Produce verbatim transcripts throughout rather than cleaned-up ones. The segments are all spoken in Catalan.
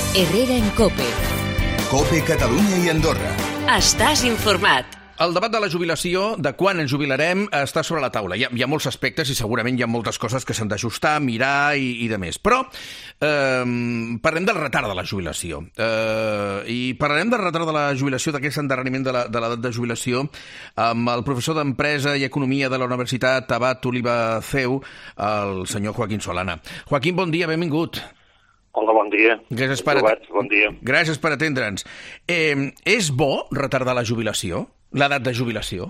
Herrera en COPE. COPE Catalunya i Andorra. Estàs informat. El debat de la jubilació, de quan ens jubilarem, està sobre la taula. Hi ha, hi ha molts aspectes i segurament hi ha moltes coses que s'han d'ajustar, mirar i, i de més. Però eh, parlem del retard de la jubilació. Eh, I parlarem del retard de la jubilació, d'aquest endarreriment de l'edat de jubilació, amb el professor d'Empresa i Economia de la Universitat Abat Oliba Ceu, el senyor Joaquín Solana. Joaquín, bon dia, benvingut. Hola, bon dia. Gràcies per, Trobats, bon dia. Gràcies per atendre'ns. Eh, és bo retardar la jubilació? L'edat de jubilació?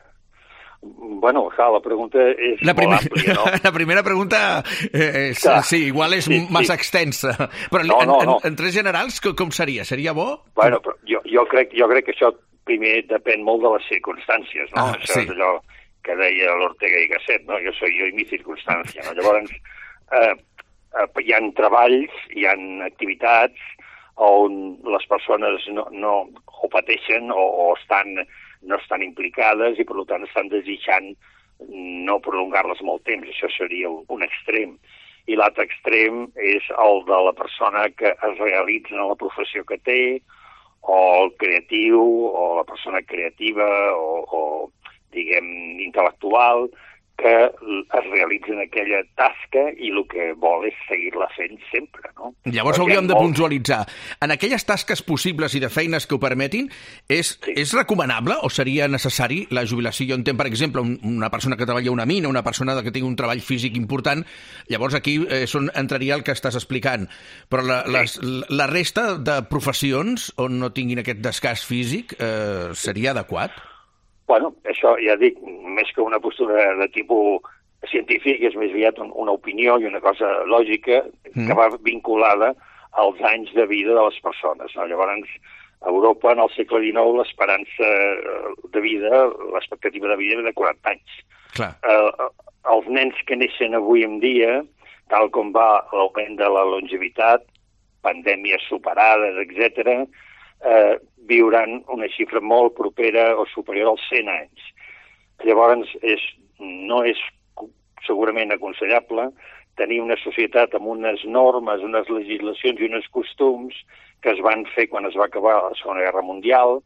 Bueno, clar, la pregunta és la primer... molt àmplia, no? La primera pregunta eh, és, clar. sí, igual és sí, massa sí. extensa. Però no, no, en, no. en, en tres generals, com, com seria? Seria bo? Bueno, però jo, jo, crec, jo crec que això primer depèn molt de les circumstàncies, no? Ah, això sí. és allò que deia l'Ortega i Gasset, no? Jo soy jo i mi circumstància, no? Llavors, eh, eh, hi ha treballs, hi ha activitats on les persones no, no o pateixen o, o estan... no estan implicades i, per tant, estan desitjant no prolongar-les molt temps. Això seria un, un extrem. I l'altre extrem és el de la persona que es realitza en la professió que té, o el creatiu, o la persona creativa, o, o diguem, intel·lectual, que es realitza en aquella tasca i el que vol és seguir-la fent sempre, no? Llavors Perquè hauríem de molt... puntualitzar. En aquelles tasques possibles i de feines que ho permetin, és, Sí. és recomanable o seria necessari la jubilació? Jo entenc, per exemple, un, una persona que treballa a una mina, una persona que tingui un treball físic important, llavors aquí eh, on entraria el que estàs explicant. Però la, Sí. les, la resta de professions on no tinguin aquest desgast físic eh, seria adequat? Bueno, això ja dic, més que una postura de tipus científic, és més aviat un, una opinió i una cosa lògica mm. que va vinculada als anys de vida de les persones. No? Llavors, a Europa, en el segle dinou, l'esperança de vida, l'expectativa de vida era de quaranta anys. Clar. Eh, els nens que neixen avui en dia, tal com va l'augment de la longevitat, pandèmies superades, etcètera, eh, viuran una xifra molt propera o superior als cent anys. Llavors, és, no és segurament aconsellable tenir una societat amb unes normes, unes legislacions i uns costums que es van fer quan es va acabar la Segona Guerra Mundial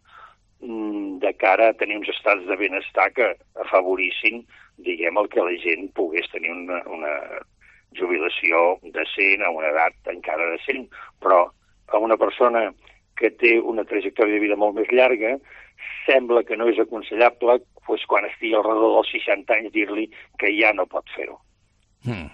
de cara a tenir uns estats de benestar que afavorissin, diguem, el que la gent pogués tenir una, una jubilació decent a una edat encara decent. Però a una persona que té una trajectòria de vida molt més llarga, sembla que no és aconsellable doncs, quan estigui al redor dels seixanta anys dir-li que ja no pot fer-ho. Hmm.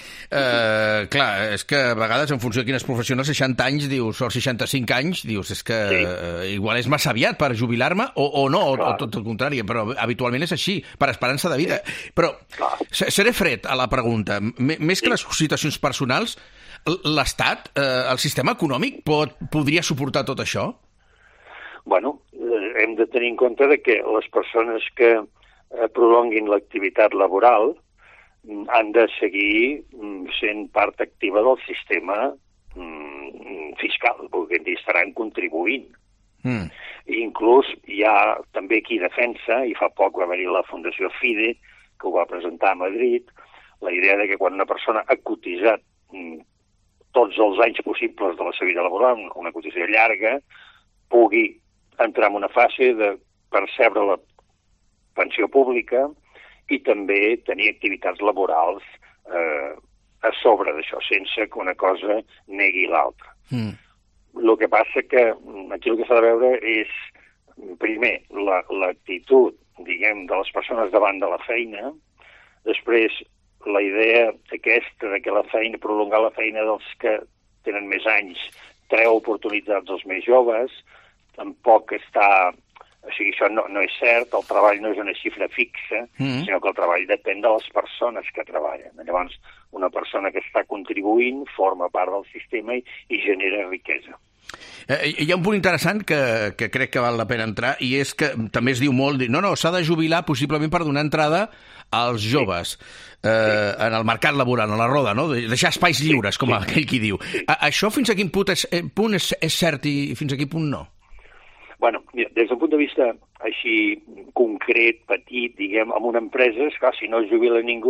Uh, clar, és que a vegades en funció de quines professions als seixanta anys dius, o als seixanta-cinc anys dius, és que sí. uh, igual és massa aviat per jubilar-me o, o no, o, o tot el contrari, però habitualment és així, per esperança de vida. Sí. Però clar. Seré fred a la pregunta. M més que sí. les situacions personals, l'Estat, eh, el sistema econòmic pot, podria suportar tot això? Bueno, eh, hem de tenir en compte de que les persones que eh, prolonguin l'activitat laboral mm, han de seguir mm, sent part activa del sistema mm, fiscal, perquè hi estaran contribuint. Mm. I inclús hi ha també qui defensa, i fa poc va haver-hi la Fundació FIDE, que ho va presentar a Madrid, la idea de que quan una persona ha cotitzat mm, tots els anys possibles de la seva vida laboral, una cotització llarga, pugui entrar en una fase de percebre la pensió pública i també tenir activitats laborals eh, a sobre d'això, sense que una cosa negui l'altra. Mm. El que passa que aquí el que s'ha de veure és, primer, l'actitud, la, diguem, de les persones davant de la feina, després, la idea aquesta de que la feina, prolongar la feina dels que tenen més anys, treu oportunitats als més joves, tampoc està... O sigui, això no, no és cert, el treball no és una xifra fixa, mm. sinó que el treball depèn de les persones que treballen. Llavors, una persona que està contribuint forma part del sistema i, i genera riquesa. Eh, hi ha un punt interessant que, que crec que val la pena entrar, i és que també es diu molt, no, no, s'ha de jubilar possiblement per donar entrada als joves sí. eh, sí. en el mercat laboral, en la roda, no? Deixar espais lliures, com sí. aquell qui diu. Sí. A, això fins a quin punt és, punt és, és cert i fins a quin punt no? Bueno, des d'un punt de vista així concret, petit, diguem, amb una empresa, esclar, si no es jubila ningú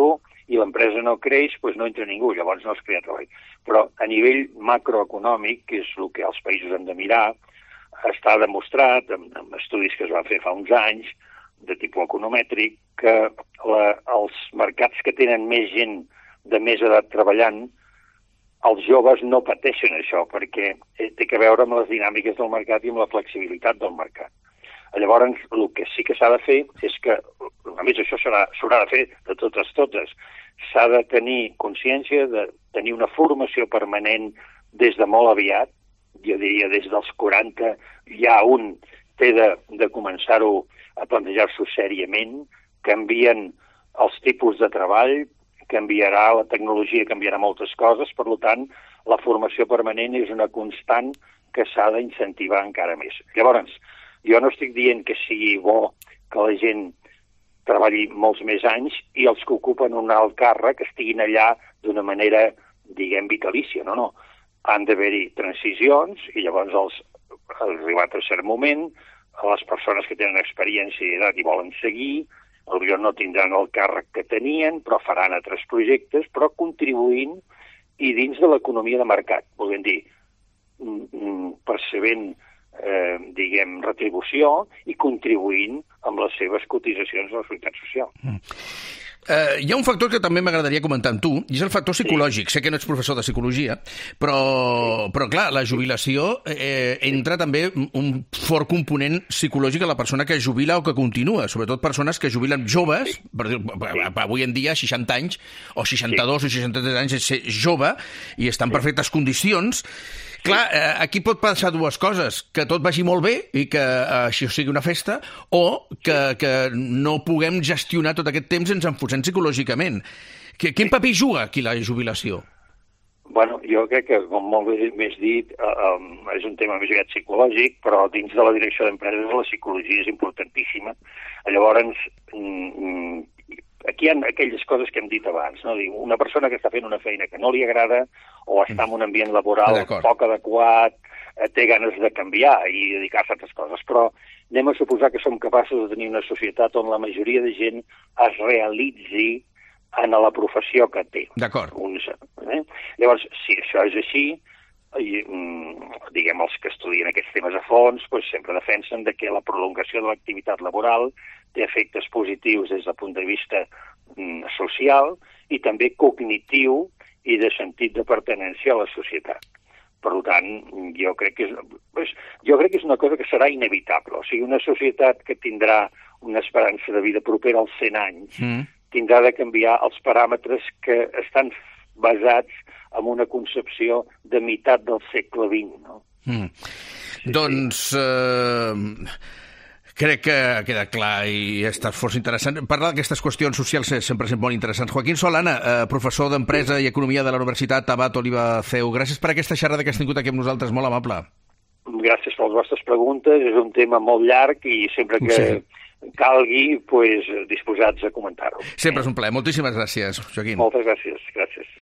i l'empresa no creix, doncs no entra ningú, llavors no es crea treball. Però a nivell macroeconòmic, que és el que els països han de mirar, està demostrat, amb, amb estudis que es van fer fa uns anys, de tipus economètric, que la, els mercats que tenen més gent de més edat treballant, els joves no pateixen això, perquè té que veure amb les dinàmiques del mercat i amb la flexibilitat del mercat. Llavors, el que sí que s'ha de fer és que, a més, això s'haurà de fer de totes totes, s'ha de tenir consciència de tenir una formació permanent des de molt aviat, jo diria des dels quaranta, ja un té de, de començar-ho a plantejar-s'ho sèriament, canvien els tipus de treball, canviarà, la tecnologia canviarà moltes coses, per tant, la formació permanent és una constant que s'ha d'incentivar encara més. Llavors, jo no estic dient que sigui bo que la gent treballi molts més anys i els que ocupen un alt càrrec estiguin allà d'una manera, diguem, vitalícia, no, no. Han d'haver-hi transicions i llavors, els, arribat a cert moment, les persones que tenen experiència i edat i volen seguir, potser no tindran el càrrec que tenien, però faran altres projectes, però contribuint i dins de l'economia de mercat, volem dir, percebent, eh, diguem, retribució i contribuint amb les seves cotitzacions a la seguretat social. Mm. Uh, hi ha un factor que també m'agradaria comentar amb tu, i és el factor psicològic. Sí. Sé que no ets professor de psicologia, però, sí. però clar, la jubilació eh, entra també un fort component psicològic a la persona que jubila o que continua, sobretot persones que jubilen joves, sí. per dir, sí. avui en dia seixanta anys, o seixanta-dos sí. o seixanta-tres anys és ser jove, i està en sí. perfectes condicions. Clar, eh, aquí pot passar dues coses, que tot vagi molt bé i que eh, això sigui una festa, o que, que no puguem gestionar tot aquest temps ens enfosem psicològicament. Que, quin paper juga aquí la jubilació? Bueno, jo crec que, com molt bé més dit, eh, és un tema més aviat psicològic, però dins de la direcció d'empreses la psicologia és importantíssima. Llavors, mm, aquí hi ha aquelles coses que hem dit abans, no? Una persona que està fent una feina que no li agrada o està en un ambient laboral poc adequat, té ganes de canviar i dedicar-se a altres coses, però anem a suposar que som capaços de tenir una societat on la majoria de gent es realitzi en la professió que té. D'acord. Eh? Llavors, si això és així, i, diguem, els que estudien aquests temes a fons doncs sempre defensen de que la prolongació de l'activitat laboral té efectes positius des del punt de vista mm, social i també cognitiu i de sentit de pertinença a la societat. Per tant, jo crec que és, jo crec que és una cosa que serà inevitable. O sigui, una societat que tindrà una esperança de vida propera als cent anys mm. tindrà de canviar els paràmetres que estan basats en una concepció de meitat del segle vint, no? Mm. Sí, doncs... Sí. Eh... Crec que queda clar i ha estat força interessant. Parlar d'aquestes qüestions socials sempre són molt interessants. Joaquín Solana, eh, professor d'Empresa i Economia de la Universitat Abat Oliva C E U. Gràcies per aquesta xerrada que has tingut aquí amb nosaltres, molt amable. Gràcies per les vostres preguntes. És un tema molt llarg i sempre que sí. calgui, pues, disposats a comentar-ho. Sempre és un plaer. Moltíssimes gràcies, Joaquín. Moltes gràcies. Gràcies.